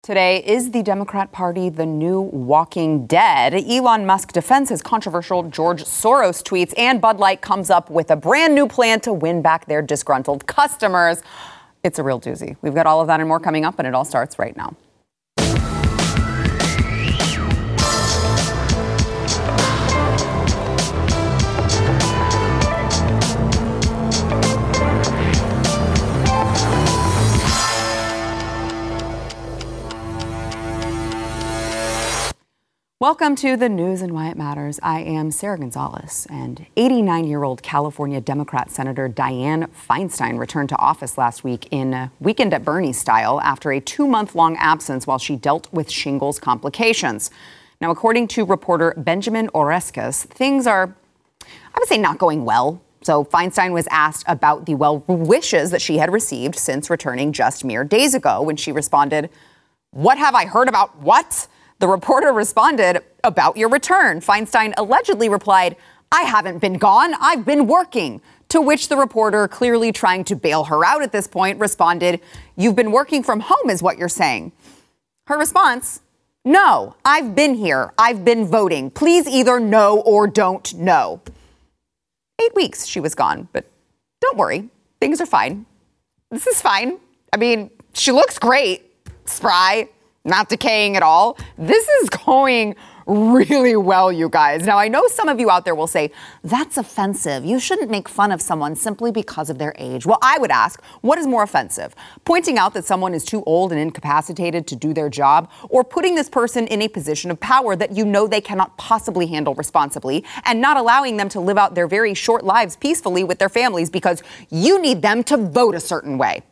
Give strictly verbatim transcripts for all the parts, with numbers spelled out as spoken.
Today, is the Democrat Party the new Walking Dead? Elon Musk defends his controversial George Soros tweets, and Bud Light comes up with a brand new plan to win back their disgruntled customers. It's a real doozy. We've got all of that and more coming up, and it all starts right now. Welcome to the news and why it matters. I am Sarah Gonzalez, and eighty-nine-year-old California Democrat Senator Dianne Feinstein returned to office last week in Weekend at Bernie style after a two-month-long absence while she dealt with shingles complications. Now, according to reporter Benjamin Oreskes, things are, I would say, not going well. So Feinstein was asked about the well wishes that she had received since returning just mere days ago when she responded, "What have I heard about what?" The reporter responded, "About your return." Feinstein allegedly replied, "I haven't been gone. I've been working." To which the reporter, clearly trying to bail her out at this point, responded, "You've been working from home is what you're saying." Her response, "No, I've been here. I've been voting. Please either know or don't know." Eight weeks she was gone, but don't worry. Things are fine. This is fine. I mean, she looks great. Spry. Not decaying at all. This is going really well, you guys. Now, I know some of you out there will say, that's offensive. You shouldn't make fun of someone simply because of their age. Well, I would ask, what is more offensive? Pointing out that someone is too old and incapacitated to do their job, or putting this person in a position of power that you know they cannot possibly handle responsibly, and not allowing them to live out their very short lives peacefully with their families because you need them to vote a certain way?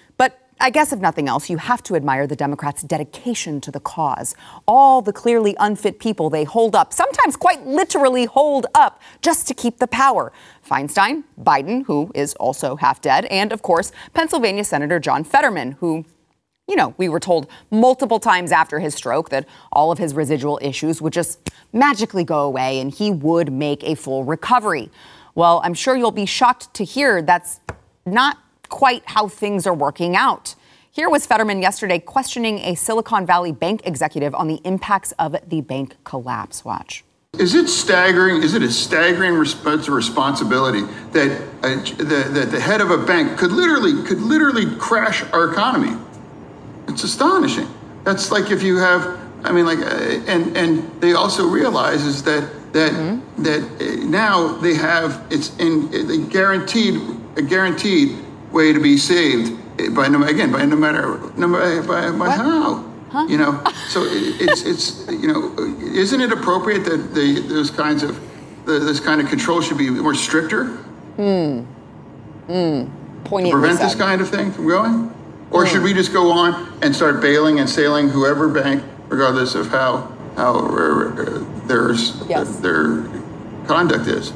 I guess if nothing else, you have to admire the Democrats' dedication to the cause. All the clearly unfit people they hold up, sometimes quite literally hold up, just to keep the power. Feinstein, Biden, who is also half dead, and, of course, Pennsylvania Senator John Fetterman, who, you know, we were told multiple times after his stroke that all of his residual issues would just magically go away and he would make a full recovery. Well, I'm sure you'll be shocked to hear that's not quite how things are working out. Here was Fetterman yesterday questioning a Silicon Valley bank executive on the impacts of the bank collapse. Watch. Is it staggering? Is it a staggering resp- responsibility that uh, the, that the head of a bank could literally could literally crash our economy? It's astonishing. That's like if you have, I mean, like, uh, and and they also realize is that that mm-hmm. that uh, now they have it's in uh, guaranteed a guaranteed. way to be saved by no again by no matter no matter by, by how huh? you know so it, it's it's you know isn't it appropriate that the those kinds of the, this kind of control should be more stricter hmm hmm to prevent this kind of thing from going, or mm. should we just go on and start bailing and sailing whoever bank regardless of how how uh, there's yes. their conduct is?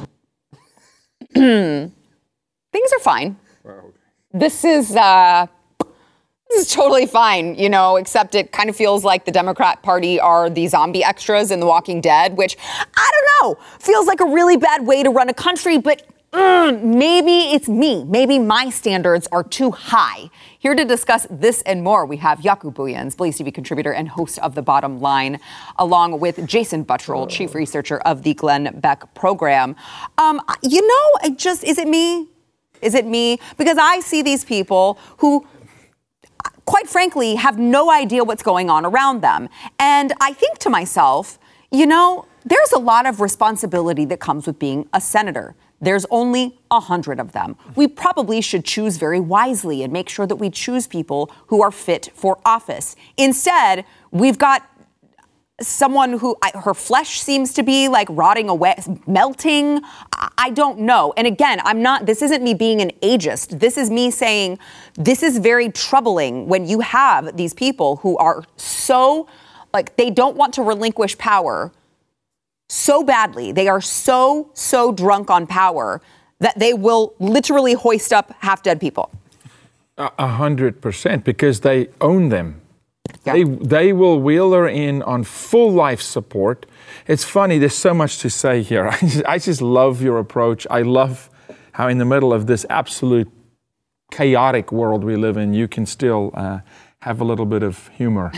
Things are fine. Wow. This is uh, this is totally fine, you know, except it kind of feels like the Democrat Party are the zombie extras in The Walking Dead, which, I don't know, feels like a really bad way to run a country, but mm, maybe it's me. Maybe my standards are too high. Here to discuss this and more, we have Jaco Booyens, Blaze T V contributor and host of The Bottom Line, along with Jason Buttrill, chief researcher of the Glenn Beck program. Um, you know, I just, is it me? Is it me? Because I see these people who, quite frankly, have no idea what's going on around them. And I think to myself, you know, there's a lot of responsibility that comes with being a senator. There's only a hundred of them. We probably should choose very wisely and make sure that we choose people who are fit for office. Instead, we've got someone who I, her flesh seems to be like rotting away, melting. I, I don't know. And again, I'm not, this isn't me being an ageist. This is me saying this is very troubling when you have these people who are so, like, they don't want to relinquish power so badly. They are so, so drunk on power that they will literally hoist up half dead people. A hundred percent, because they own them. Yeah. They they will wheel her in on full life support. It's funny, there's so much to say here. I just, I just love your approach. I love how in the middle of this absolute chaotic world we live in, you can still uh, have a little bit of humor.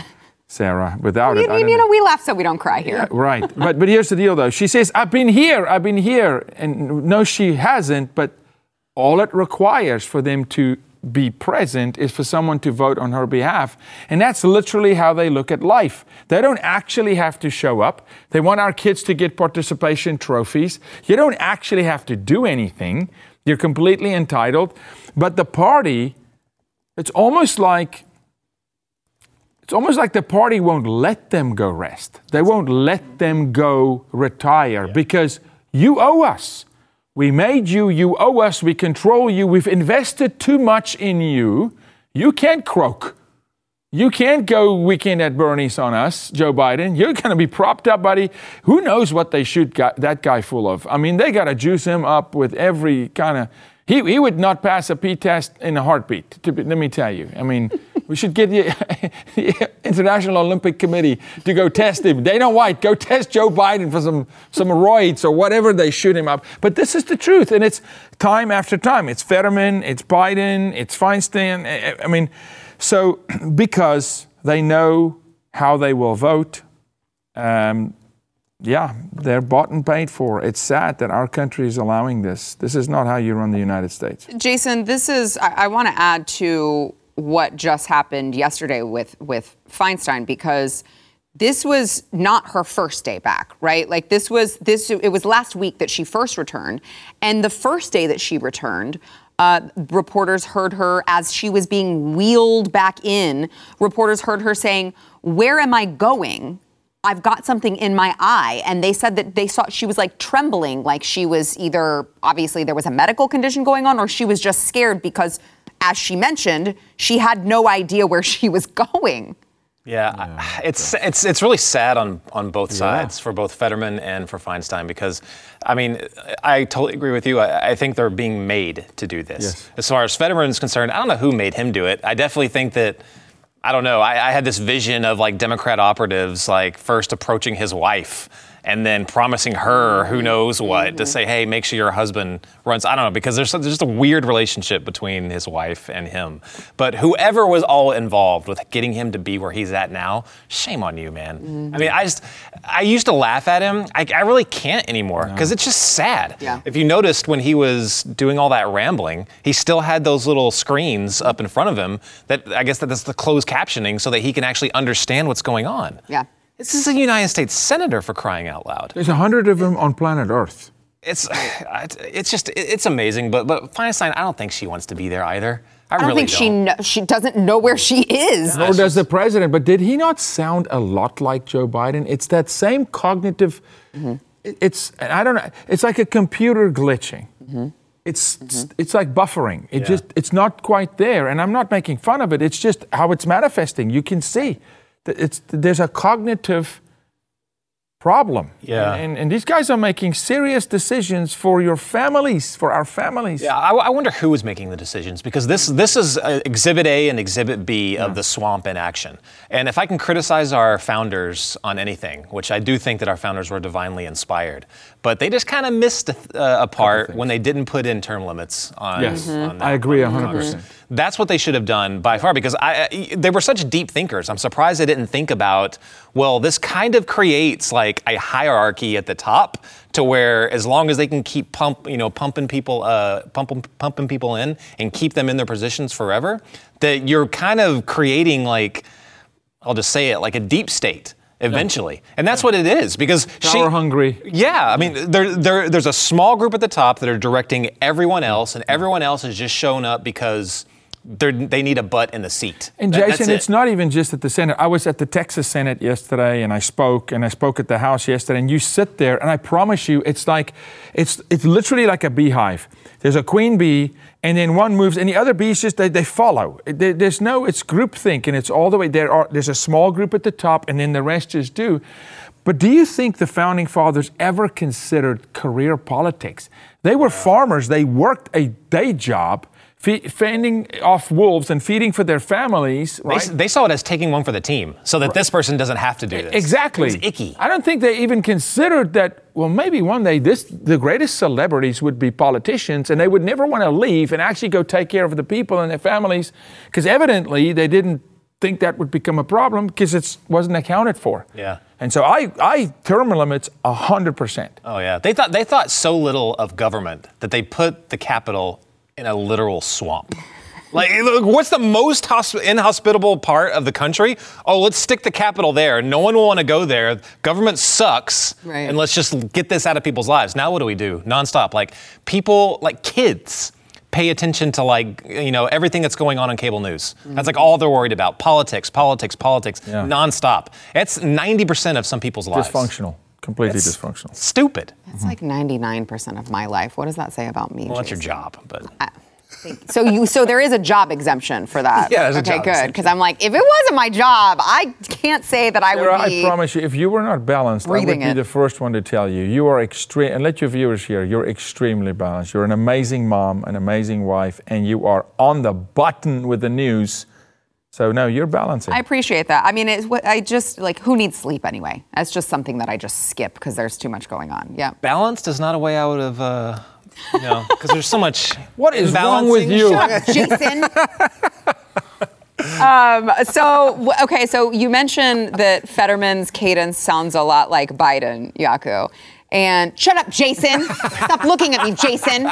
Sarah. Without well, it, you, I don't you know, know. we laugh so we don't cry here. Yeah, right. But but here's the deal, though. She says, I've been here, I've been here. And no, she hasn't. But all it requires for them to be present is for someone to vote on her behalf. And that's literally how they look at life. They don't actually have to show up. They want our kids to get participation trophies. You don't actually have to do anything. You're completely entitled. But the party, it's almost like It's almost like the party won't let them go rest. They won't let them go retire yeah. because you owe us. We made you, you owe us, we control you, we've invested too much in you. You can't croak. You can't go weekend at Bernie's on us, Joe Biden. You're going to be propped up, buddy. Who knows what they shoot guy, that guy full of? I mean, they got to juice him up with every kind of... He, he would not pass a P test in a heartbeat, to, let me tell you. I mean, we should get the, the International Olympic Committee to go test him. Dana White, go test Joe Biden for some, some roids or whatever they shoot him up. But this is the truth, and it's time after time. It's Fetterman, it's Biden, it's Feinstein. I, I mean, so because they know how they will vote, um, yeah, they're bought and paid for. It's sad that our country is allowing this. This is not how you run the United States. Jason, this is, I, I want to add to what just happened yesterday with, with Feinstein, because this was not her first day back, right? Like this was, this, it was last week that she first returned. And the first day that she returned, uh, reporters heard her as she was being wheeled back in. Reporters heard her saying, "Where am I going? I've got something in my eye." And they said that they saw she was like trembling, like she was either, obviously there was a medical condition going on, or she was just scared because, as she mentioned, she had no idea where she was going. Yeah, yeah. it's it's it's really sad on, on both sides, yeah. for both Fetterman and for Feinstein, because, I mean, I totally agree with you. I, I think they're being made to do this. Yes. As far as Fetterman is concerned, I don't know who made him do it. I definitely think that, I don't know, I, I had this vision of like Democrat operatives like first approaching his wife and then promising her who knows what, mm-hmm. to say, hey, make sure your husband runs. I don't know, because there's, there's just a weird relationship between his wife and him. But whoever was all involved with getting him to be where he's at now, shame on you, man. Mm-hmm. I mean, I just, I used to laugh at him. I, I really can't anymore, because no. it's just sad. Yeah. If you noticed when he was doing all that rambling, he still had those little screens up in front of him that, I guess that that's the closed captioning so that he can actually understand what's going on. Yeah. This is a United States senator, for crying out loud. There's a hundred of them on planet Earth. It's it's just, it's amazing. But but Feinstein, I don't think she wants to be there either. I, I don't really think don't. she kno- she doesn't know where she is. Nor does the president. But did he not sound a lot like Joe Biden? It's that same cognitive, mm-hmm. it's, I don't know, it's like a computer glitching. Mm-hmm. It's mm-hmm. it's like buffering. It yeah. just, it's not quite there. And I'm not making fun of it. It's just how it's manifesting. You can see. It's, there's a cognitive problem. Yeah. And, and these guys are making serious decisions for your families, for our families. Yeah, I, I wonder who is making the decisions, because this this is uh, Exhibit A and Exhibit B of yeah. the swamp in action. And if I can criticize our founders on anything, which I do think that our founders were divinely inspired, but they just kind of missed a, uh, a part when they didn't put in term limits on, yes. mm-hmm. on that. I agree one hundred percent. That's what they should have done by far, because I, I, they were such deep thinkers. I'm surprised they didn't think about, well, this kind of creates like a hierarchy at the top to where as long as they can keep pump, you know, pumping people, uh, pumping, pumping people in and keep them in their positions forever, that you're kind of creating like, I'll just say it, like a deep state. Eventually. Yeah. And that's yeah. what it is, because power she, hungry. Yeah, I mean, there, there, there's a small group at the top that are directing everyone else, and everyone else is just showing up because they need a butt in the seat. And that, Jason, it. it's not even just at the Senate. I was at the Texas Senate yesterday, and I spoke, and I spoke at the House yesterday, and you sit there, and I promise you, it's like, it's it's literally like a beehive. There's a queen bee, and then one moves, and the other bees just, they, they follow. There, there's no, it's groupthink, and it's all the way, there are, there's a small group at the top, and then the rest just do. But do you think the Founding Fathers ever considered career politics? They were farmers. They worked a day job, fending off wolves and feeding for their families, right? They, they saw it as taking one for the team, so that right. this person doesn't have to do this. Exactly. It was icky. I don't think they even considered that, well, maybe one day this the greatest celebrities would be politicians, and they would never want to leave and actually go take care of the people and their families, because evidently they didn't think that would become a problem because it wasn't accounted for. Yeah. And so I, I term limits one hundred percent. Oh, yeah. They thought they thought so little of government that they put the Capitol in a literal swamp. Like, look, what's the most hosp- inhospitable part of the country? Oh, let's stick the Capitol there. No one will want to go there. Government sucks. Right. And let's just get this out of people's lives. Now what do we do? Nonstop. Like, people, like kids, pay attention to, like, you know, everything that's going on in cable news. Mm-hmm. That's like all they're worried about. Politics, politics, politics, yeah. nonstop. It's ninety percent of some people's lives. Dysfunctional. Completely It's dysfunctional. Stupid. It's like ninety-nine percent of my life. What does that say about me? Well, that's your Jason? job, but... I, So you, so there is a job exemption for that. Yeah, there's a okay, job good. exemption. Because I'm like, if it wasn't my job, I can't say that I Sarah, would be. I promise you, if you were not balanced, I would breathing be it. the first one to tell you. You are extreme, and let your viewers hear, you're extremely balanced. You're an amazing mom, an amazing wife, and you are on the button with the news. So no, you're balancing. I appreciate that. I mean, it's what I just like. Who needs sleep anyway? That's just something that I just skip because there's too much going on. Yeah. Balanced is not a way I would have, uh, you know, because there's so much. What is wrong with imbalancing. you? Shut up, Jason. um, so, w- okay, so you mentioned that Fetterman's cadence sounds a lot like Biden, Yaku. And shut up, Jason. Stop looking at me, Jason.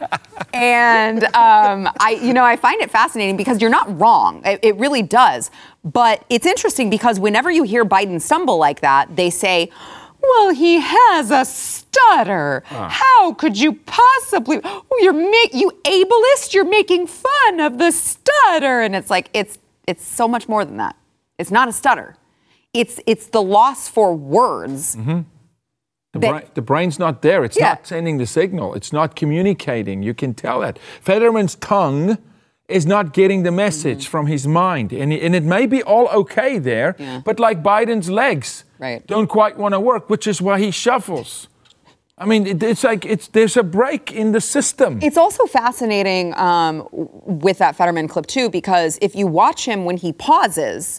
And um, I, you know, I find it fascinating because you're not wrong. It, it really does. But it's interesting because whenever you hear Biden stumble like that, they say, well, he has a stutter. Uh. How could you possibly? Oh, you're make you ableist. You're making fun of the stutter, and it's like it's it's so much more than that. It's not a stutter. It's it's the loss for words. Mm-hmm. The, that- brain, the brain's not there. It's Yeah. not sending the signal. It's not communicating. You can tell that. Fetterman's tongue is not getting the message mm-hmm. from his mind. And, and it may be all okay there, Yeah. but like Biden's legs Right. don't quite want to work, which is why he shuffles. I mean, it, it's like it's there's a break in the system. It's also fascinating um, with that Fetterman clip, too, because if you watch him when he pauses,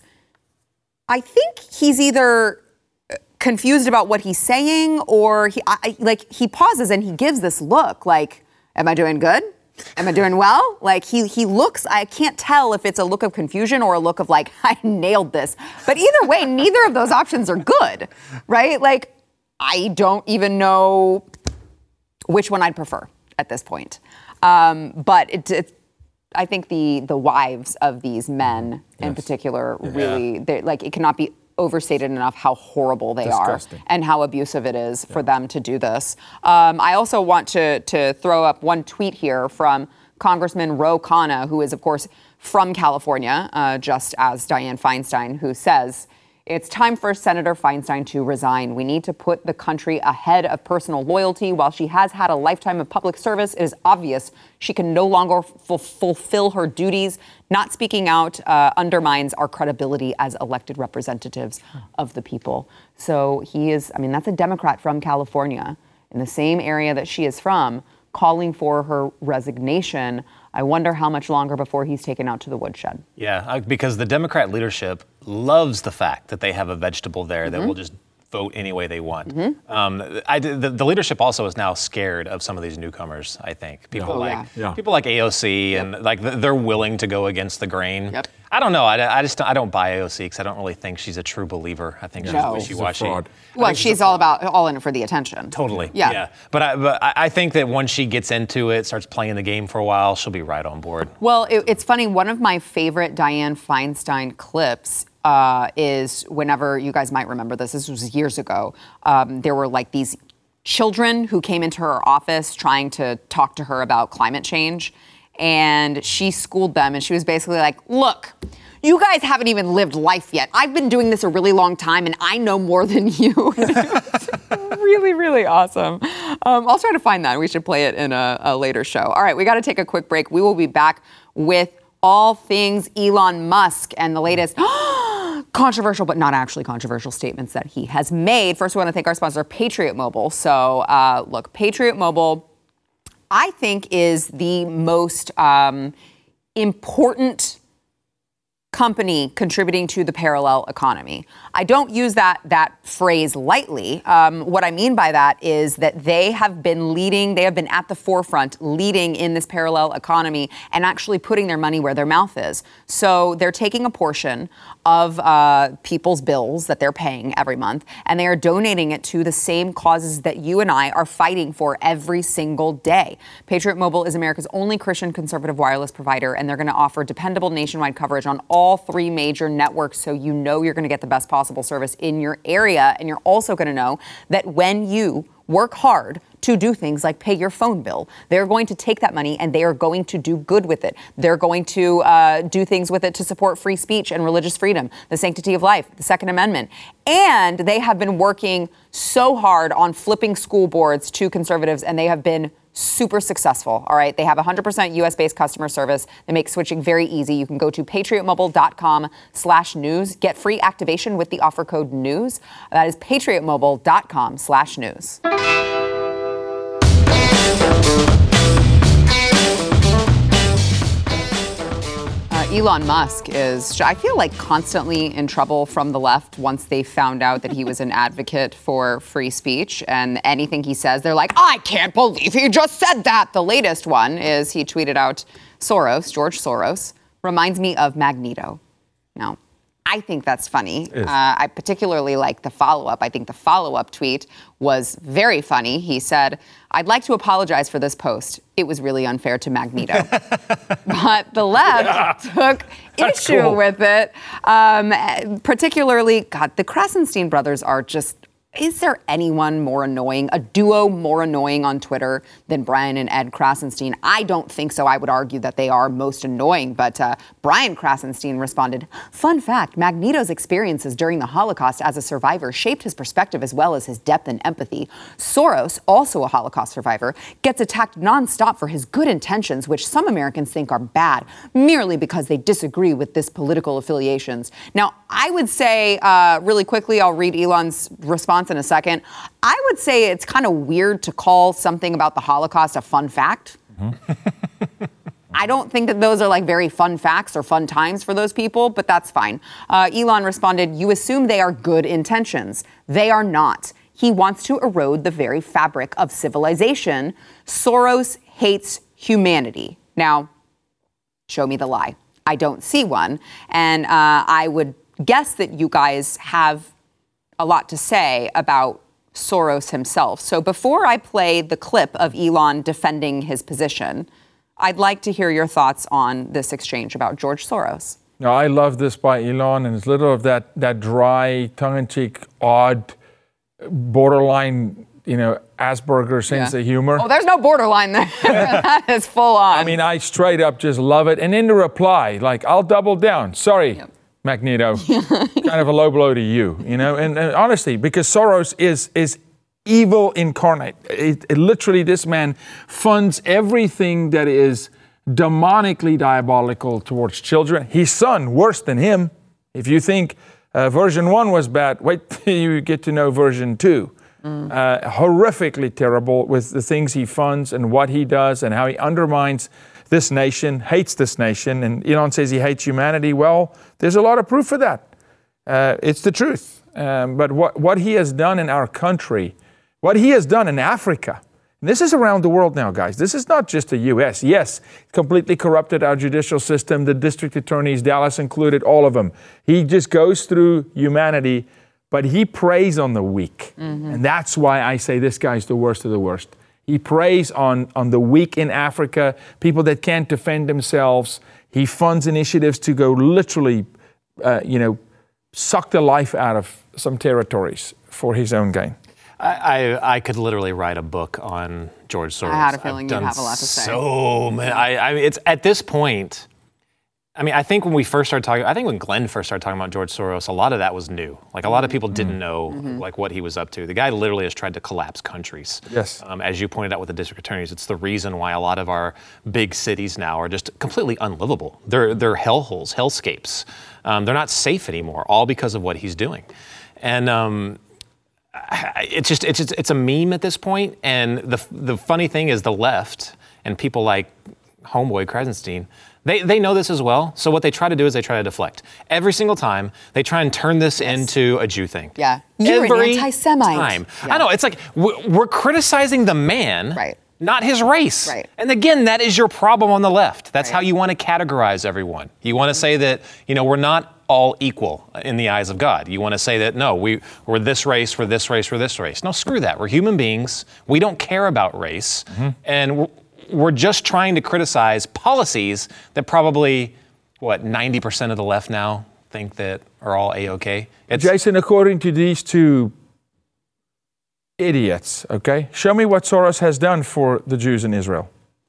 I think he's either confused about what he's saying or he, I, like he pauses and he gives this look like, am I doing good? Am I doing well? Like he he looks, I can't tell if it's a look of confusion or a look of like, I nailed this. But either way, neither of those options are good, right? Like, I don't even know which one I'd prefer at this point. Um, but it, it, I think the the wives of these men in Yes. particular Yeah. really, they're like, it cannot be overstated enough how horrible they Disgusting. are and how abusive it is for them to do this. Um, I also want to to throw up one tweet here from Congressman Ro Khanna, who is, of course, from California, uh, just as Dianne Feinstein, who says, it's time for Senator Feinstein to resign. We need to put the country ahead of personal loyalty. While she has had a lifetime of public service, it is obvious she can no longer f- fulfill her duties. Not speaking out uh, undermines our credibility as elected representatives of the people. So he is, I mean, that's a Democrat from California in the same area that she is from, calling for her resignation. I wonder how much longer before he's taken out to the woodshed. Yeah, I- because the Democrat leadership loves the fact that they have a vegetable there that will just vote any way they want. Mm-hmm. Um, I, the, the leadership also is now scared of some of these newcomers, I think. People Oh, like yeah. Yeah. people like A O C and like th- they're willing to go against the grain. Yep. I don't know. I, I just I don't buy A O C because I don't really think she's a true believer. I think No. she's She's a wishy-washy. fraud. I Well, think she's a all about all in it for the attention. Totally. Yeah. Yeah. But I but I I think that once she gets into it, starts playing the game for a while, she'll be right on board. Well, it, it's funny. One of my favorite Dianne Feinstein clips uh, is whenever you guys might remember this. This was years ago. Um, there were like these children who came into her office trying to talk to her about climate change, and she schooled them. And she was basically like, "Look, you guys haven't even lived life yet. I've been doing this a really long time, and I know more than you." Really, really awesome. Um, I'll try to find that. We should play it in a, a later show. All right, we got to take a quick break. We will be back with all things Elon Musk and the latest controversial, but not actually controversial statements that he has made. First, we want to thank our sponsor, Patriot Mobile. So, uh, look, Patriot Mobile, I think, is the most um, important company contributing to the parallel economy. I don't use that that phrase lightly. Um, what I mean by that is that they have been leading, they have been at the forefront, leading in this parallel economy and actually putting their money where their mouth is. So they're taking a portion of uh, people's bills that they're paying every month, and they are donating it to the same causes that you and I are fighting for every single day. Patriot Mobile is America's only Christian conservative wireless provider, and they're going to offer dependable nationwide coverage on all all three major networks, so you know you're going to get the best possible service in your area. And you're also going to know that when you work hard to do things like pay your phone bill, they're going to take that money and they are going to do good with it. They're going to uh, do things with it to support free speech and religious freedom, the sanctity of life, the Second Amendment. And they have been working so hard on flipping school boards to conservatives, and they have been super successful. All right. They have one hundred percent U S based customer service. They make switching very easy. You can go to patriotmobile.com slash news. Get free activation with the offer code news. That is patriotmobile.com slash news. Elon Musk is, I feel like, constantly in trouble from the left once they found out that he was an advocate for free speech. And anything he says, they're like, I can't believe he just said that. The latest one is he tweeted out Soros, George Soros, reminds me of Magneto. Now, I think that's funny. Uh, I particularly like the follow-up. I think the follow-up tweet was very funny. He said, I'd like to apologize for this post. It was really unfair to Magneto. But the left yeah. took that's issue cool. with it. Um, particularly, God, the Krasenstein brothers are just, is there anyone more annoying, a duo more annoying on Twitter than Brian and Ed Krasenstein? I don't think so. I would argue that they are most annoying. But uh, Brian Krasenstein responded, fun fact, Magneto's experiences during the Holocaust as a survivor shaped his perspective as well as his depth and empathy. Soros, also a Holocaust survivor, gets attacked nonstop for his good intentions, which some Americans think are bad, merely because they disagree with this political affiliations. Now, I would say, uh, really quickly, I'll read Elon's response in a second. I would say it's kind of weird to call something about the Holocaust a fun fact. Mm-hmm. I don't think that those are like very fun facts or fun times for those people, but that's fine. Uh, Elon responded, you assume they are good intentions. They are not. He wants to erode the very fabric of civilization. Soros hates humanity. Now, show me the lie. I don't see one. And uh, I would guess that you guys have a lot to say about Soros himself. So before I play the clip of Elon defending his position, I'd like to hear your thoughts on this exchange about George Soros. No, I love this by Elon, and it's a little of that that dry, tongue-in-cheek, odd, borderline, you know, Asperger sense yeah. of humor. Oh, there's no borderline there. That is full on. I mean, I straight up just love it. And in the reply, like, I'll double down. Sorry. Yep. Magneto, kind of a low blow to you, you know, and, and honestly, because Soros is is evil incarnate. It, it, literally, this man funds everything that is demonically diabolical towards children. His son, worse than him. If you think uh, version one was bad, wait till you get to know version two. Mm. Uh, horrifically terrible with the things he funds and what he does and how he undermines this nation, hates this nation, and Elon says he hates humanity. Well, there's a lot of proof for that. Uh, it's the truth. Um, but what, what he has done in our country, what he has done in Africa, and this is around the world now, guys. This is not just the U S. Yes, completely corrupted our judicial system, the district attorneys, Dallas included, all of them. He just goes through humanity, but he preys on the weak. Mm-hmm. And that's why I say this guy's the worst of the worst. He preys on, on the weak in Africa, people that can't defend themselves. He funds initiatives to go literally, uh, you know, suck the life out of some territories for his own gain. I, I, I could literally write a book on George Soros. I had a feeling you'd have a lot to say. So many. I, I mean, it's at this point. I mean, I think when we first started talking, I think when Glenn first started talking about George Soros, a lot of that was new. Like a lot of people didn't know mm-hmm. like what he was up to. The guy literally has tried to collapse countries. Yes. Um, as you pointed out with the district attorneys, it's the reason why a lot of our big cities now are just completely unlivable. They're they're hellholes, hellscapes. Um, they're not safe anymore, all because of what he's doing. And um, it's just it's just, it's a meme at this point. And the the funny thing is, the left and people like Homeboy Krasenstein, They they know this as well. So what they try to do is they try to deflect. Every single time, they try and turn this yes. into a Jew thing. Yeah. You're Every an anti-Semite. Time. Yeah. I know. It's like we're criticizing the man, right. not his race. Right. And again, that is your problem on the left. That's right. how you want to categorize everyone. You want to say that, you know, we're not all equal in the eyes of God. You want to say that, no, we, we're this race, we're this race, we're this race. No, screw that. We're human beings. We don't care about race. Mm-hmm. And we're, we're just trying to criticize policies that probably, what, ninety percent of the left now think that are all A-okay. It's, Jason, according to these two idiots, okay, show me what Soros has done for the Jews in Israel.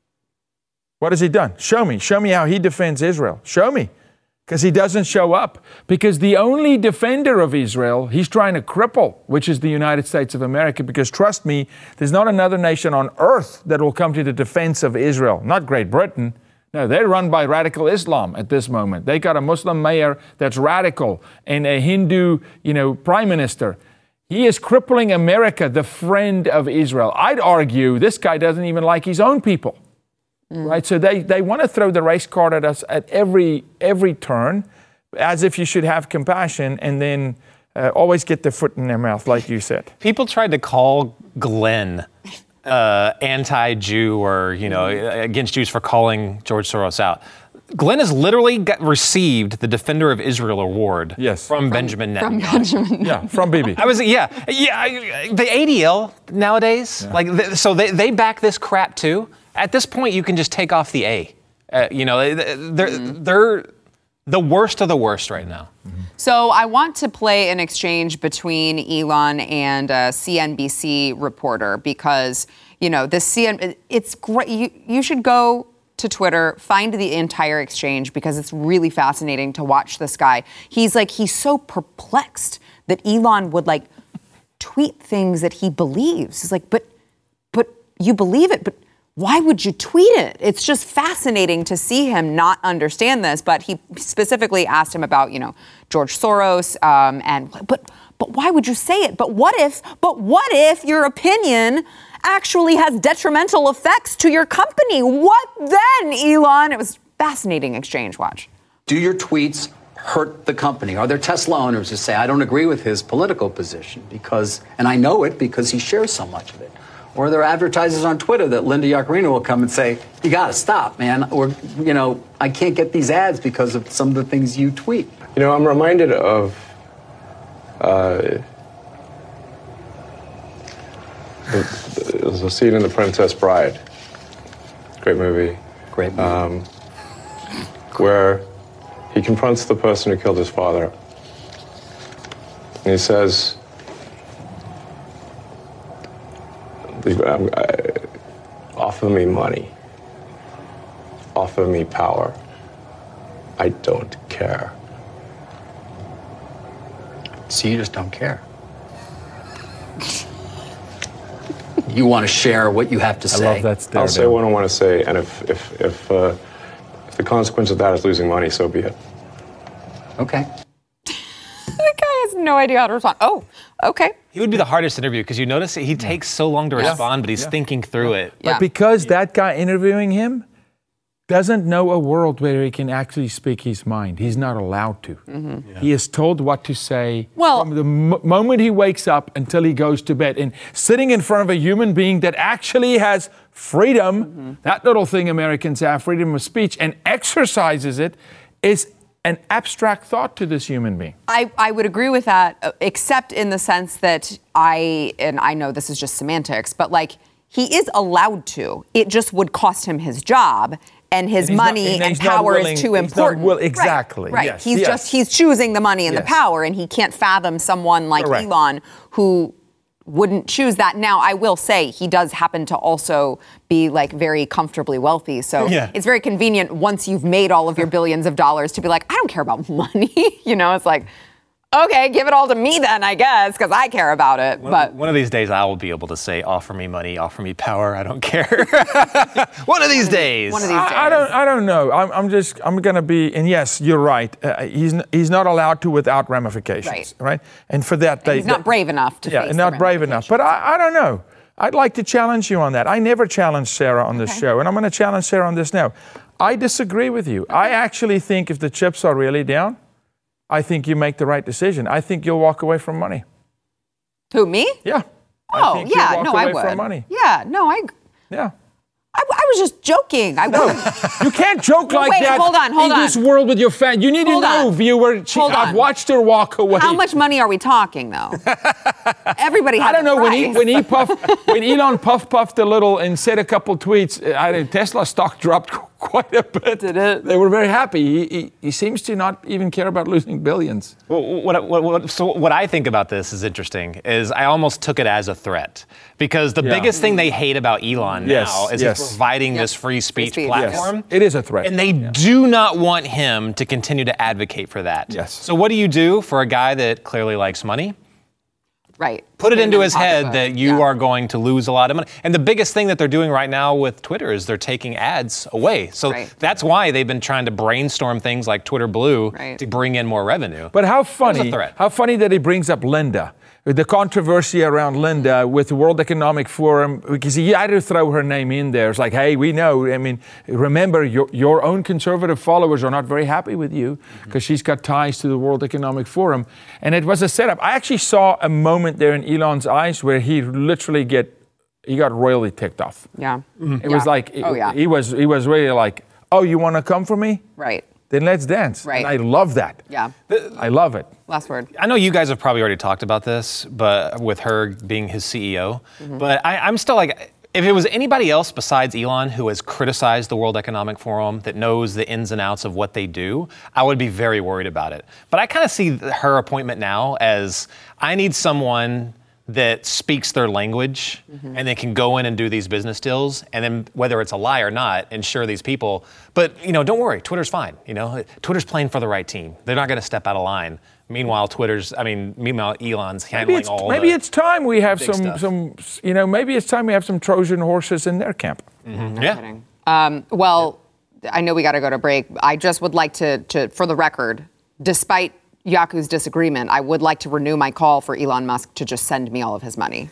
What has he done? Show me. Show me how he defends Israel. Show me. Because he doesn't show up. Because the only defender of Israel, he's trying to cripple, which is the United States of America. Because trust me, there's not another nation on earth that will come to the defense of Israel. Not Great Britain. No, they're run by radical Islam at this moment. They got a Muslim mayor that's radical and a Hindu, you know, prime minister. He is crippling America, the friend of Israel. I'd argue this guy doesn't even like his own people. Mm. Right, so they, they want to throw the race card at us at every every turn, as if you should have compassion, and then uh, always get their foot in their mouth, like you said. People tried to call Glenn uh, anti-Jew or you know against Jews for calling George Soros out. Glenn has literally got, received the Defender of Israel award yes. from, from Benjamin Netanyahu. From Benjamin. Yeah, from Bibi. I was yeah yeah I, the A D L nowadays yeah. like th- so they they back this crap too. At this point, you can just take off the A. Uh, you know, they're, mm-hmm. they're the worst of the worst right now. Mm-hmm. So I want to play an exchange between Elon and a C N B C reporter because, you know, the C N B C, it's great. You, you should go to Twitter, find the entire exchange because it's really fascinating to watch this guy. He's like, he's so perplexed that Elon would like tweet things that he believes. He's like, but, but you believe it, but why would you tweet it? It's just fascinating to see him not understand this. But he specifically asked him about, you know, George Soros, um, and but but why would you say it? But what if? But what if your opinion actually has detrimental effects to your company? What then, Elon? It was fascinating exchange. Watch. Do your tweets hurt the company? Are there Tesla owners who say, I don't agree with his political position because, and I know it because he shares so much of it? Or there are advertisers on Twitter that Linda Yaccarino will come and say, you got to stop, man. Or, you know, I can't get these ads because of some of the things you tweet. You know, I'm reminded of uh, there's a scene in The Princess Bride. Great movie. Great movie. Um, where he confronts the person who killed his father. And he says, Um, uh, offer me money, offer me power. I don't care. So you just don't care. You want to share what you have to say. I love that story. I'll say what I want to say, and if if if, uh, if the consequence of that is losing money, so be it. Okay. The guy has no idea how to respond. Oh, okay. He would be the hardest interview because you notice he takes so long to respond, but he's yeah. thinking through yeah. it. But yeah. because that guy interviewing him doesn't know a world where he can actually speak his mind, he's not allowed to. Mm-hmm. Yeah. He is told what to say well, from the m- moment he wakes up until he goes to bed. And sitting in front of a human being that actually has freedom, mm-hmm. that little thing Americans have, freedom of speech, and exercises it, is an abstract thought to this human being. I, I would agree with that, except in the sense that I, and I know this is just semantics, but like he is allowed to. It just would cost him his job, and his and money not, and and power willing, is too important. Will, exactly. Right. right. Yes. He's yes. just he's choosing the money and yes. the power, and he can't fathom someone like Correct. Elon who wouldn't choose that. Now, I will say he does happen to also be like very comfortably wealthy. So yeah. it's very convenient once you've made all of your billions of dollars to be like, I don't care about money. You know, it's like, okay, give it all to me then, I guess, because I care about it. One, but one of these days I will be able to say, offer me money, offer me power, I don't care. One of these days. One of these days. I, I don't. I don't know. I'm, I'm just. I'm going to be. And yes, you're right. Uh, he's n- he's not allowed to without ramifications. Right. right? And for that, and they. he's not they, brave enough to Yeah, face not the brave enough. But I, I don't know. I'd like to challenge you on that. I never challenged Sarah on this Okay. show, and I'm going to challenge Sarah on this now. I disagree with you. I actually think if the chips are really down, I think you make the right decision. I think you'll walk away from money. Who, me? Yeah. I Oh, think you'll yeah, walk no, I away would. from money. Yeah, no, I, Yeah. I, I was just joking. I would. You can't joke No, like wait, that hold on, hold in on. this world with your fan. You need Hold to know, on. viewer. She, Hold I've on. watched her walk away. How much money are we talking, though? Everybody has I don't know a when he price. when he puffed when Elon puff puffed a little and said a couple tweets. I think Tesla stock dropped quite a bit. Did it? They were very happy. He, he, he seems to not even care about losing billions. Well, what, what, what, so what I think about this is interesting is I almost took it as a threat because the Yeah. biggest thing they hate about Elon Yes, now is yes. he's providing Yep. this free speech speech. platform. It is a threat. And they do not want him to continue to advocate for that. Yes. So what do you do for a guy that clearly likes money? Right. Put it Put into in his the head pocketbook. that you Yeah. are going to lose a lot of money. And the biggest thing that they're doing right now with Twitter is they're taking ads away. So Right. that's why they've been trying to brainstorm things like Twitter Blue Right. to bring in more revenue. But how a funny, threat. how funny that he brings up Linda, the controversy around Linda with the World Economic Forum, because he had to throw her name in there. It's like, hey, we know. I mean, remember, your, your own conservative followers are not very happy with you because she's got ties to the World Economic Forum. And it was a setup. I actually saw a moment there in Elon's eyes where he literally get, he got royally ticked off. Yeah. It was Yeah. like, Oh, yeah. he was, he was really like, oh, you want to come for me? Right. Then let's dance. Right. And I love that. Yeah. I love it. Last word. I know you guys have probably already talked about this, but with her being his C E O, Mm-hmm. but I, I'm still like, if it was anybody else besides Elon who has criticized the World Economic Forum, that knows the ins and outs of what they do, I would be very worried about it. But I kind of see her appointment now as I need someone that speaks their language Mm-hmm. and they can go in and do these business deals, and then whether it's a lie or not, ensure these people. But you know, don't worry, Twitter's fine. You know, Twitter's playing for the right team. They're not going to step out of line. Meanwhile, Twitter's, I mean, meanwhile, Elon's Maybe handling it's, all maybe the it's time we have big some, stuff. some, you know, maybe it's time we have some Trojan horses in their camp. yeah. Kidding. Um, well, I know we got to go to break. I just would like to, to, for the record, despite Yaku's disagreement, I would like to renew my call for Elon Musk to just send me all of his money.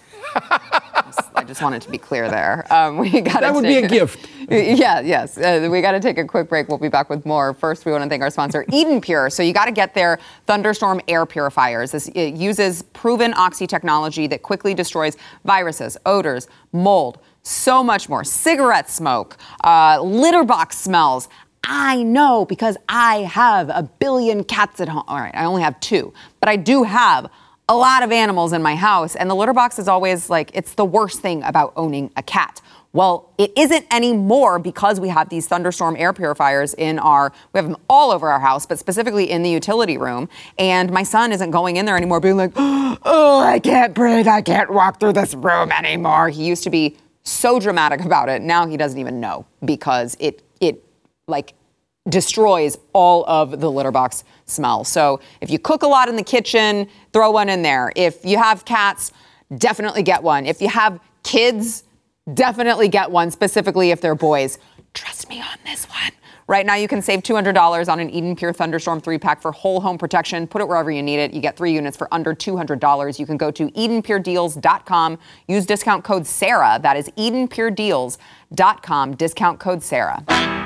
I just wanted to be clear there. Um, we got That would be a gift. Yeah, yes. Uh, we got to take a quick break. We'll be back with more. First, we want to thank our sponsor, Eden Pure. So you got to get their Thunderstorm air purifiers. This it uses proven oxy technology that quickly destroys viruses, odors, mold, so much more. Cigarette smoke, uh, litter box smells. I know because I have a billion cats at home. All right, I only have two, but I do have a lot of animals in my house. And the litter box is always like, it's the worst thing about owning a cat. Well, it isn't anymore because we have these Thunderstorm air purifiers in our, we have them all over our house, but specifically in the utility room. And my son isn't going in there anymore being like, oh, I can't breathe. I can't walk through this room anymore. He used to be so dramatic about it. Now he doesn't even know because it, it like destroys all of the litter box smell. So if you cook a lot in the kitchen, throw one in there. If you have cats, definitely get one. If you have kids, definitely get one, specifically if they're boys. Trust me on this one. Right now, you can save two hundred dollars on an Eden Pure Thunderstorm three-pack for whole home protection. Put it wherever you need it. You get three units for under two hundred dollars. You can go to eden pure deals dot com. Use discount code Sarah. That is eden pure deals dot com. Discount code Sarah.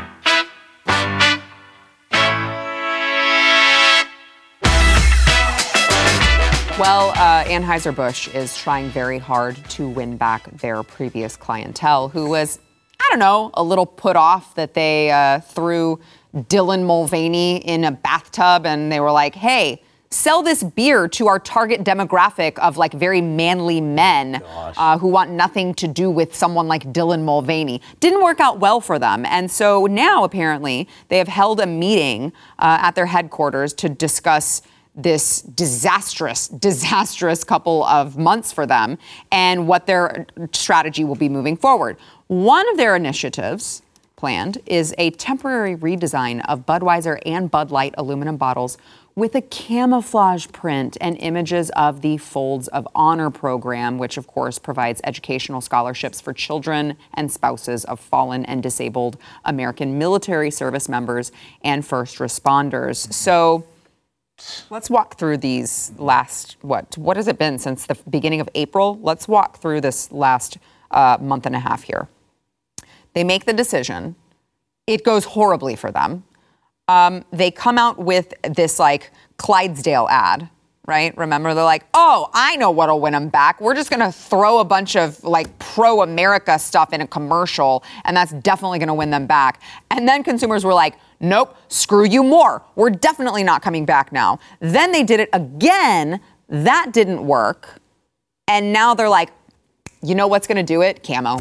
Well, uh, Anheuser-Busch is trying very hard to win back their previous clientele who was, I don't know, a little put off that they uh, threw Dylan Mulvaney in a bathtub and they were like, hey, sell this beer to our target demographic of like very manly men uh, who want nothing to do with someone like Dylan Mulvaney. Didn't work out well for them. And so now apparently they have held a meeting uh, at their headquarters to discuss this disastrous, disastrous couple of months for them and what their strategy will be moving forward. One of their initiatives planned is a temporary redesign of Budweiser and Bud Light aluminum bottles with a camouflage print and images of the Folds of Honor program, which of course provides educational scholarships for children and spouses of fallen and disabled American military service members and first responders. So Let's walk through these last, what, what has it been since the beginning of April? Let's walk through this last uh, month and a half here. They make the decision. It goes horribly for them. Um, they come out with this like Clydesdale ad, right? Remember, they're like, oh, I know what'll win them back. We're just going to throw a bunch of like pro-America stuff in a commercial, and that's definitely going to win them back. And then consumers were like, nope, screw you more. We're definitely not coming back now. Then they did it again. That didn't work. And now they're like, you know what's going to do it? Camo.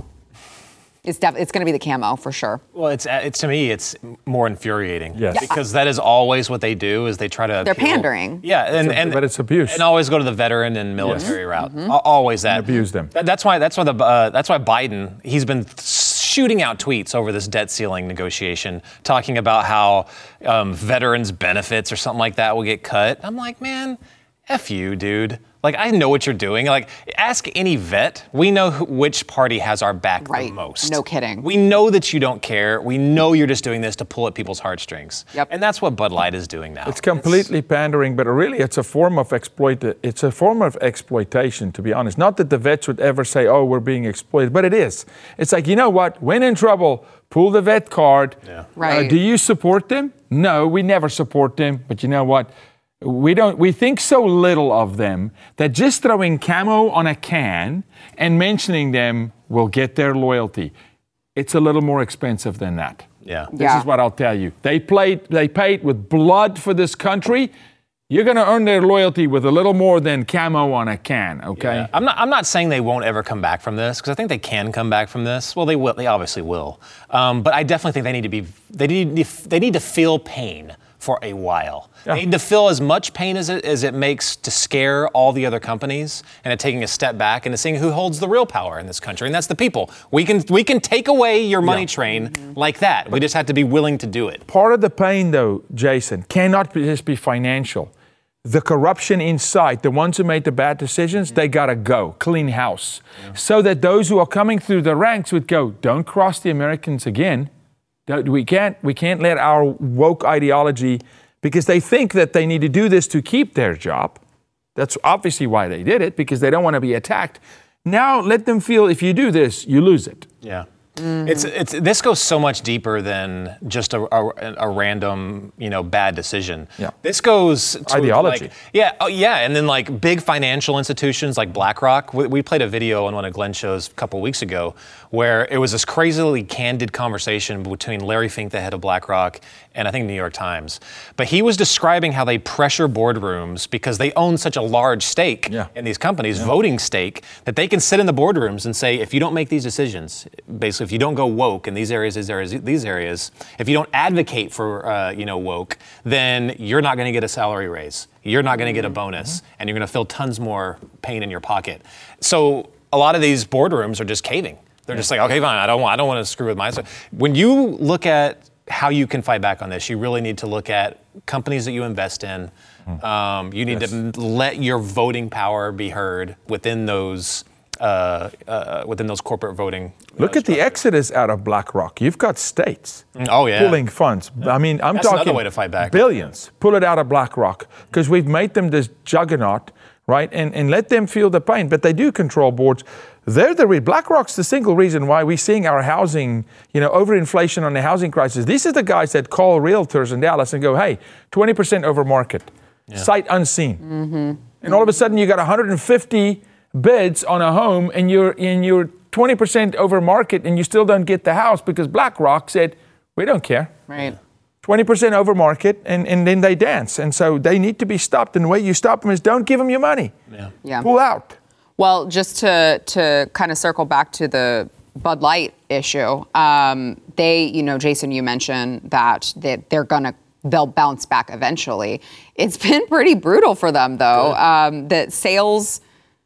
It's def- it's going to be the camo for sure. Well, it's it's to me, it's more infuriating. Yes. Because that is always what they do. Is they try to. They're appeal. pandering. Yeah, and, and but it's abuse. And always go to the veteran and military Yes. route. Mm-hmm. Always that. And abuse them. That, that's why. That's why the. Uh, that's why Biden. He's been shooting out tweets over this debt ceiling negotiation, talking about how um, veterans' benefits or something like that will get cut. I'm like, man, F you, dude. Like, I know what you're doing. Like, ask any vet. We know who, which party has our back right. the most. No kidding. We know that you don't care. We know you're just doing this to pull at people's heartstrings. Yep. And that's what Bud Light is doing now. It's completely it's, pandering, but really it's a form of exploit. It's a form of exploitation, to be honest. Not that the vets would ever say, oh, we're being exploited, but it is. It's like, you know what? When in trouble, pull the vet card. Yeah. Right. Uh, do you support them? No, we never support them. But you know what? We don't. We think so little of them that just throwing camo on a can and mentioning them will get their loyalty. It's a little more expensive than that. Yeah. This yeah. is what I'll tell you. They played. They paid with blood for this country. You're going to earn their loyalty with a little more than camo on a can. Okay. Yeah. I'm not. I'm not saying they won't ever come back from this, because I think they can come back from this. Well, they will. They obviously will. Um, but I definitely think they need to be. They need. They need to feel pain for a while. Yeah. They need to feel as much pain as it, as it makes to scare all the other companies, and at taking a step back and to seeing who holds the real power in this country, and that's the people. We can we can take away your money yeah. train mm-hmm. like that. We just have to be willing to do it. Part of the pain, though, Jason, cannot be, just be financial. The corruption inside, the ones who made the bad decisions, they got to go, clean house. Yeah. So that those who are coming through the ranks would go, don't cross the Americans again. We can't, we can't let our woke ideology, because they think that they need to do this to keep their job. That's obviously why they did it, because they don't want to be attacked. Now let them feel if you do this, you lose it. Yeah. Mm-hmm. It's it's this goes so much deeper than just a, a, a random, you know, bad decision. Yeah. This goes to ideology. Like, yeah, oh, yeah, and then like big financial institutions like BlackRock. We, we played a video on one of Glenn's shows a couple weeks ago where it was this crazily candid conversation between Larry Fink, the head of BlackRock, and I think New York Times. But he was describing how they pressure boardrooms because they own such a large stake yeah. in these companies, yeah. voting stake, that they can sit in the boardrooms and say, if you don't make these decisions, basically if you don't go woke in these areas, these areas, these areas, if you don't advocate for, uh, you know, woke, then you're not going to get a salary raise. You're not going to get a bonus, mm-hmm. and you're going to feel tons more pain in your pocket. So a lot of these boardrooms are just caving. They're yeah. just like, okay, fine, I don't want, I don't want to screw with my. When you look at how you can fight back on this, you really need to look at companies that you invest in. Mm. Um, you need yes. to let your voting power be heard within those. Uh, uh, within those corporate voting. Look uh, at the exodus out of BlackRock. You've got states oh, yeah. pulling funds. Yeah. I mean, I'm That's talking another way to fight back. Billions. Pull it out of BlackRock because we've made them this juggernaut, right? And and let them feel the pain. But they do control boards. They're the re- BlackRock's the single reason why we're seeing our housing, you know, overinflation on the housing crisis. These are the guys that call realtors in Dallas and go, hey, twenty percent over market, yeah. sight unseen. Mm-hmm. And all of a sudden you got one hundred fifty bids on a home and you're in your twenty percent over market and you still don't get the house because BlackRock said, we don't care. Right. twenty percent over market and, and then they dance. And so they need to be stopped. And the way you stop them is don't give them your money. Yeah. yeah. Pull out. Well, just to to kind of circle back to the Bud Light issue, um, they, you know, Jason, you mentioned that they, they're going to they'll bounce back eventually. It's been pretty brutal for them, though. Um, the sales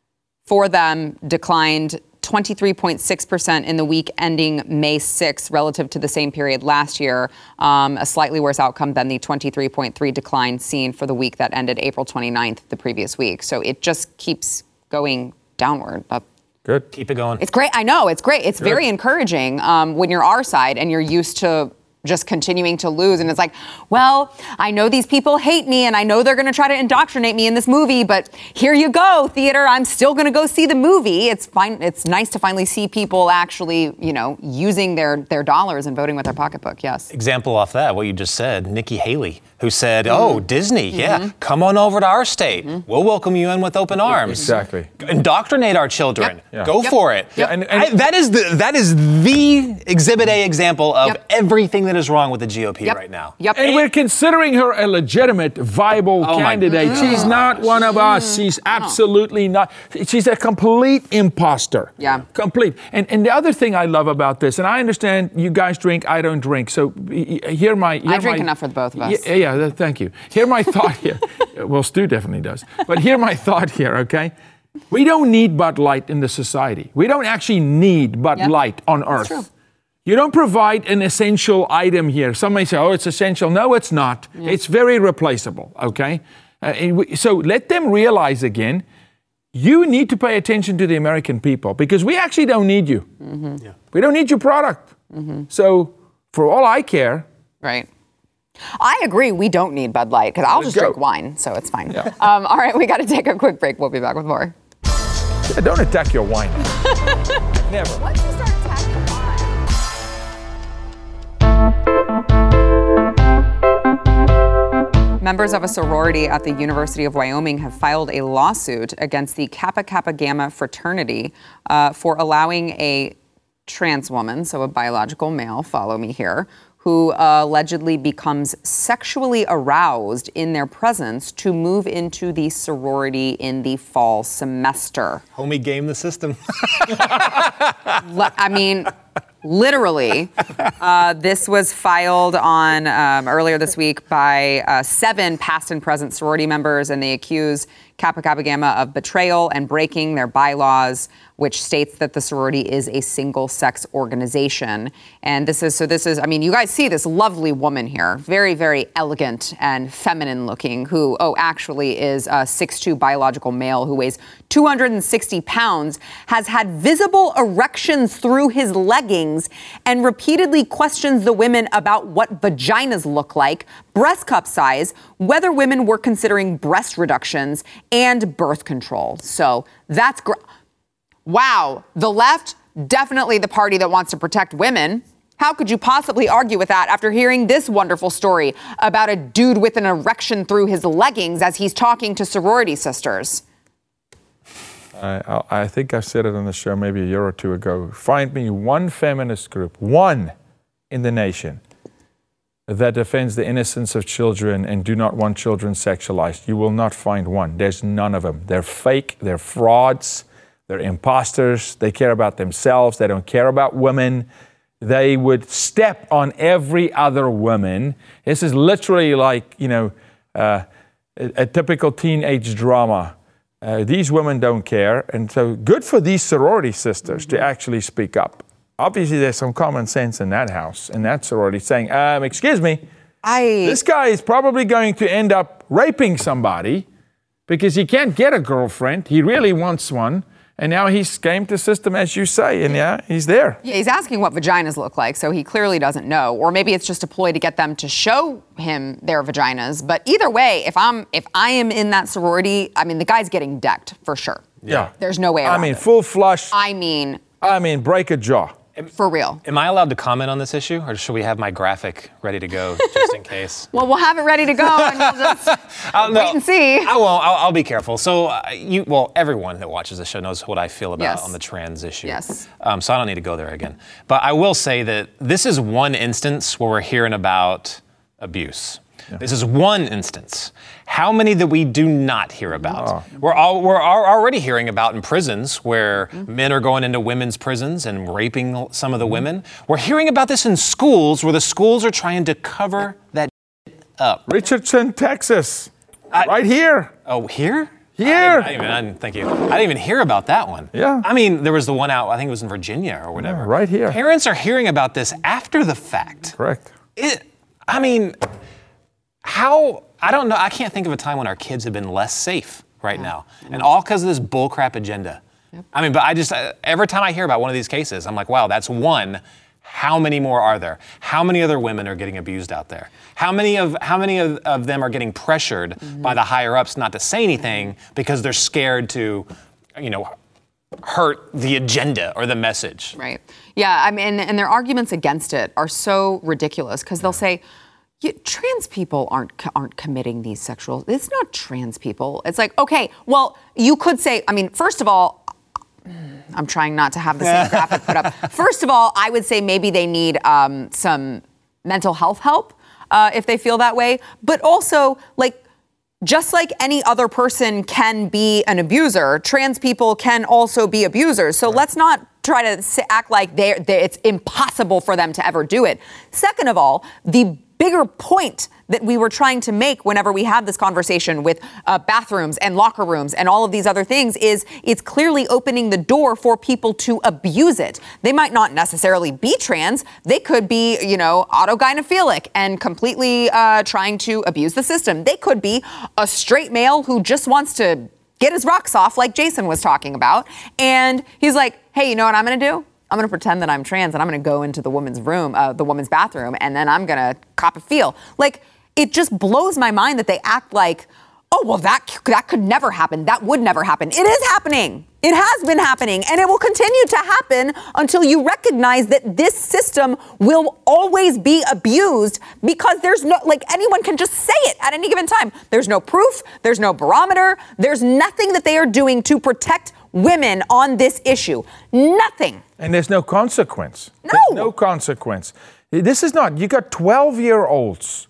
for them declined twenty-three point six percent in the week ending May sixth relative to the same period last year, um, a slightly worse outcome than the twenty-three point three decline seen for the week that ended April twenty-ninth, the previous week. So it just keeps going downward. Up. Good. Keep it going. It's great. I know. It's great. It's Good. very encouraging um, when you're our side and you're used to just continuing to lose. And it's like, well, I know these people hate me and I know they're going to try to indoctrinate me in this movie, but here you go, theater. I'm still going to go see the movie. It's fine. It's nice to finally see people actually, you know, using their, their dollars and voting with their pocketbook. Yes. Example off that, what you just said, Nikki Haley, who said, mm-hmm. oh, Disney, mm-hmm. yeah, come on over to our state. Mm-hmm. We'll welcome you in with open arms. Exactly. Indoctrinate our children. Yep. Yeah. Go yep. for it. Yeah, and, and I, that is the that is the Exhibit A example of yep. everything that is wrong with the G O P yep. right now. Yep. And we're considering her a legitimate, viable Oh my candidate. gosh. She's not one of us. She's absolutely not. She's a complete imposter. Yeah. Complete. And and the other thing I love about this, and I understand you guys drink, I don't drink. So hear my. Hear I drink my, enough for the both of us. Yeah, yeah, thank you. Hear my thought here. Well, Stu definitely does. But hear my thought here, okay? We don't need Bud Light in the society. We don't actually need Bud Yep. Light on Earth. That's true. You don't provide an essential item here. Some may say, oh, it's essential. No, it's not. Yeah. It's very replaceable, okay? Uh, and we, so let them realize again, you need to pay attention to the American people because we actually don't need you. Mm-hmm. Yeah. We don't need your product. Mm-hmm. So for all I care. Right. I agree. We don't need Bud Light because I'll Let's just go. drink wine, so it's fine. Yeah. Um, all right, we got to take a quick break. We'll be back with more. Yeah, don't attack your wine. Never. Once you start attacking wine. Members of a sorority at the University of Wyoming have filed a lawsuit against the Kappa Kappa Gamma fraternity uh, for allowing a trans woman, so a biological male, follow me here, who uh, allegedly becomes sexually aroused in their presence to move into the sorority in the fall semester. Homie game the system. Le- I mean, literally. Uh, this was filed on um, earlier this week by uh, seven past and present sorority members, and they accuse Kappa Kappa Gamma of betrayal and breaking their bylaws, which states that the sorority is a single-sex organization. And this is, so this is, I mean, you guys see this lovely woman here, very, very elegant and feminine-looking, who, oh, actually is a six foot two biological male who weighs two hundred sixty pounds, has had visible erections through his leggings, and repeatedly questions the women about what vaginas look like, breast cup size, whether women were considering breast reductions, and birth control. So that's great. Wow, the left, definitely the party that wants to protect women. How could you possibly argue with that after hearing this wonderful story about a dude with an erection through his leggings as he's talking to sorority sisters? I, I think I said it on the show maybe a year or two ago. Find me one feminist group, one in the nation, that defends the innocence of children and do not want children sexualized. You will not find one. There's none of them. They're fake. They're frauds. They're imposters. They care about themselves. They don't care about women. They would step on every other woman. This is literally like, you know, uh, a, a typical teenage drama. Uh, these women don't care. And so good for these sorority sisters mm-hmm. to actually speak up. Obviously, there's some common sense in that house, in that sorority, saying, um, excuse me, I... this guy is probably going to end up raping somebody because he can't get a girlfriend. He really wants one. And now he's gamed the system, as you say, and yeah, he's there. Yeah, he's asking what vaginas look like, so he clearly doesn't know. Or maybe it's just a ploy to get them to show him their vaginas. But either way, if I'm if I am in that sorority, I mean, the guy's getting decked for sure. Yeah. There's no way around I mean, it. full flush. I mean... I mean, break a jaw. For real. Am I allowed to comment on this issue, or should we have my graphic ready to go just in case? Well, we'll have it ready to go, and we'll just I'll, wait no, and see. I won't. I'll, I'll be careful. So, uh, you, well, everyone that watches the show knows what I feel about Yes. on the trans issue. Yes. Um, so I don't need to go there again. But I will say that this is one instance where we're hearing about abuse. Yeah. This is one instance. How many that we do not hear about? Oh. We're all, we're already hearing about in prisons where mm-hmm. men are going into women's prisons and raping some of the mm-hmm. women. We're hearing about this in schools where the schools are trying to cover that up. Richardson, Texas, I, right here. Oh, here? Here. I didn't, I didn't even, I didn't, thank you. I didn't even hear about that one. Yeah. I mean, there was the one out, I think it was in Virginia or whatever. Yeah, right here. Parents are hearing about this after the fact. Correct. It, I mean... How, I don't know, I can't think of a time when our kids have been less safe right yeah. now. And all because of this bullcrap agenda. Yep. I mean, but I just, uh, every time I hear about one of these cases, I'm like, wow, that's one How many more are there? How many other women are getting abused out there? How many of how many of, of them are getting pressured mm-hmm. by the higher ups not to say anything because they're scared to, you know, hurt the agenda or the message? Right. Yeah. I mean, and their arguments against it are so ridiculous because they'll say, yeah, trans people aren't aren't committing these sexual. It's not trans people. It's like, okay, well, you could say. I mean, first of all, I'm trying not to have the same graphic put up. First of all, I would say maybe they need um, some mental health help uh, if they feel that way. But also, like, just like any other person can be an abuser, trans people can also be abusers. So right. let's not try to act like they're, they're, it's impossible for them to ever do it. Second of all, the bigger point that we were trying to make whenever we had this conversation with uh, bathrooms and locker rooms and all of these other things is it's clearly opening the door for people to abuse it. They might not necessarily be trans. They could be, you know, autogynephilic and completely uh, trying to abuse the system. They could be a straight male who just wants to get his rocks off like Jason was talking about. And he's like, hey, you know what I'm going to do? I'm going to pretend that I'm trans and I'm going to go into the woman's room, uh, the woman's bathroom, and then I'm going to cop a feel. Like, it just blows my mind that they act like, oh, well, that that could never happen. That would never happen. It is happening. It has been happening, and it will continue to happen until you recognize that this system will always be abused because there's no, like, anyone can just say it at any given time. There's no proof. There's no barometer. There's nothing that they are doing to protect women on this issue. Nothing. And there's no consequence. No. There's no consequence. This is not, you got twelve-year-olds,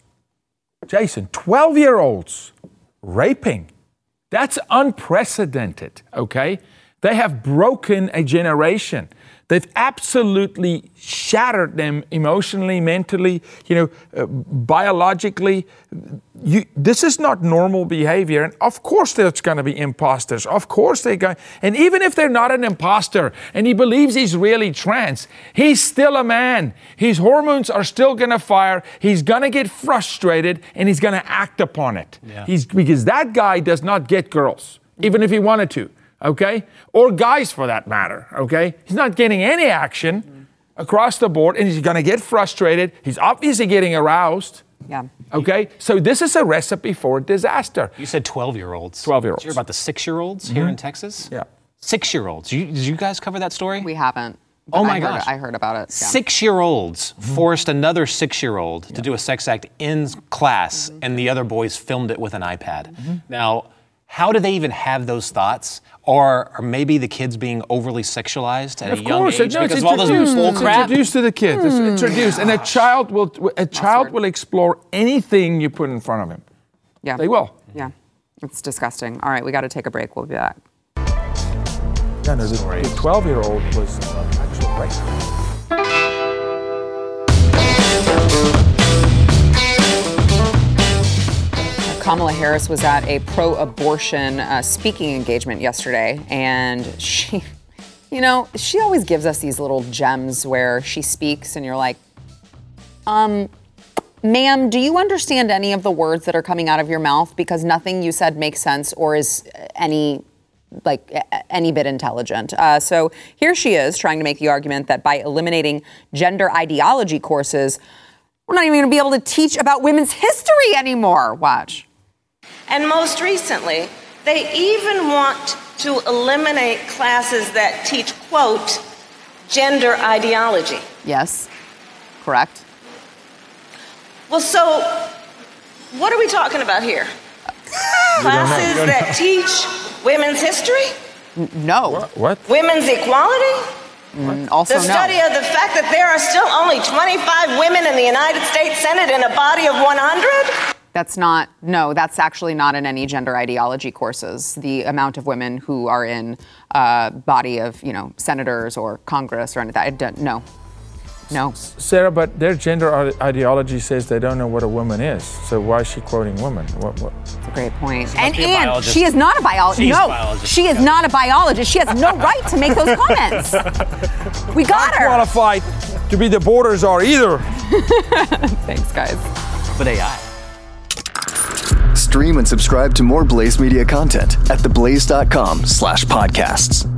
Jason, twelve-year-olds raping. That's unprecedented, okay? They have broken a generation. They've absolutely shattered them emotionally, mentally, you know, uh, biologically. You, this is not normal behavior. And of course there's going to be imposters. Of course they're going. And even if they're not an imposter and he believes he's really trans, he's still a man. His hormones are still going to fire. He's going to get frustrated and he's going to act upon it. Yeah. He's, because that guy does not get girls, even if he wanted to. Okay? Or guys for that matter, okay? He's not getting any action mm-hmm. across the board and he's gonna get frustrated. He's obviously getting aroused. Yeah. Okay? So this is a recipe for disaster. You said twelve-year-olds. twelve-year-olds. Did you hear about the six-year-olds mm-hmm. here in Texas? Yeah. Six-year-olds. You, did you guys cover that story? We haven't. Oh my I gosh. Heard, I heard about it. Yeah. Six-year-olds mm-hmm. forced another six-year-old yeah. to do a sex act in class mm-hmm. and the other boys filmed it with an iPad. Mm-hmm. Now, how do they even have those thoughts? Or are maybe the kids being overly sexualized at of a young course, age no, because of all this bull it's crap? It's introduced to the kids. It's introduced, and a child will a child will explore anything you put in front of him. Yeah, they will. Yeah, it's disgusting. All right, we got to take a break. We'll be back. Yeah, no, the, the twelve-year-old was uh, actually raped. Kamala Harris was at a pro-abortion uh, speaking engagement yesterday, and she, you know, she always gives us these little gems where she speaks, and you're like, um, ma'am, do you understand any of the words that are coming out of your mouth? Because nothing you said makes sense or is any, like, any bit intelligent. Uh, so here she is trying to make the argument that by eliminating gender ideology courses, we're not even going to be able to teach about women's history anymore. Watch. And most recently, they even want to eliminate classes that teach, quote, gender ideology. Yes, correct. Well, so what are we talking about here? Classes that teach women's history? N- no. What? what? Women's equality? Mm, also the study no. of the fact that there are still only twenty-five women in the United States Senate in a body of one hundred? That's not, no, that's actually not in any gender ideology courses. The amount of women who are in a uh, body of, you know, senators or Congress or anything, like that, no, no. Sarah, but their gender ideology says they don't know what a woman is. So why is she quoting woman? What, what? That's a great point. She and and and she is not a biologist. She's no, biologist. she is Yeah. not a biologist. She has no right to make those comments. We got Not her. qualified to be the borders are either. Thanks, guys. But A I. Stream and subscribe to more Blaze Media content at theblaze dot com slash podcasts.